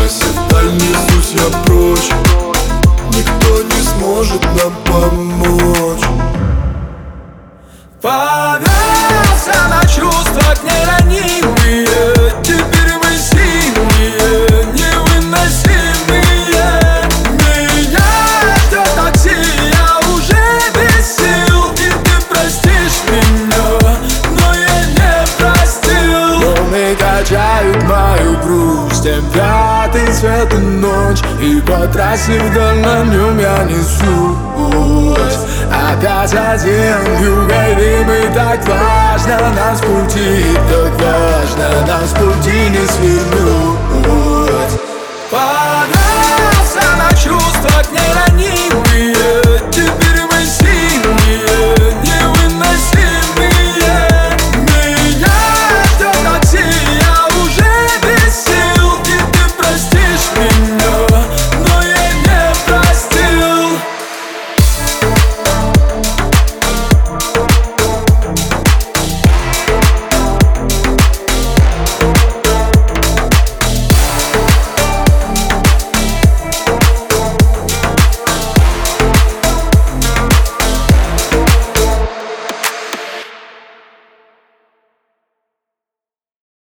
трассе вдаль несусь я прочь. Никто не сможет нам помочь. Повелся на чувствах неранимые, теперь мы сильные, невыносимые. Меня ждет такси, я уже без сил, и ты простишь меня, но я не простил. Волны качают мою грусть, пятый цвет и ночь, и по трассе вдаль на нем я несусь. Опять один юголимый, так важно нам с пути, так важно нам с пути не свернуть.